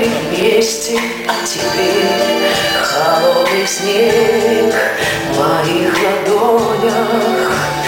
были вместе, а теперь холодный снег в моих ладонях.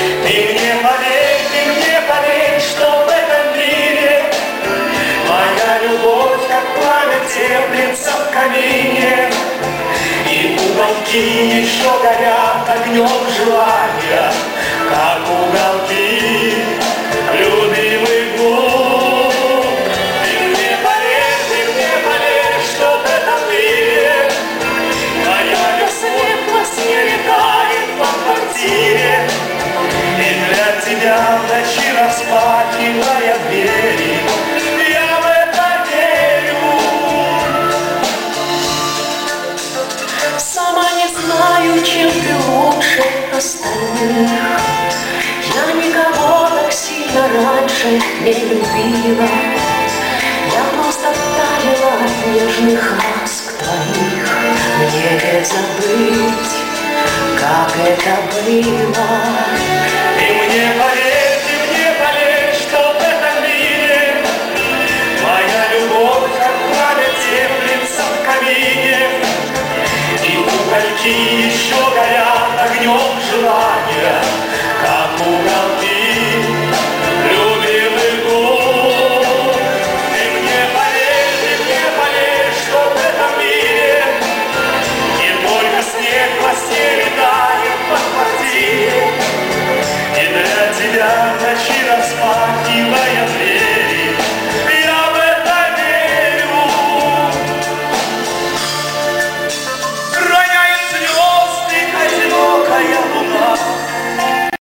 Ты мне поверь, что в этом мире моя любовь, как пламя, теплится в камине. И уголки еще горят огнем желания, как уголки любимых губ. Ты мне поверь, что в этом мире моя любовь во сне летает по квартире. И для тебя в ночи распахивая двери, я в это верю. Сама не знаю, чем ты лучше остальных. Я никого так сильно раньше не любила. Я просто таяла от нежных ласк твоих. Мне не забыть, как это было.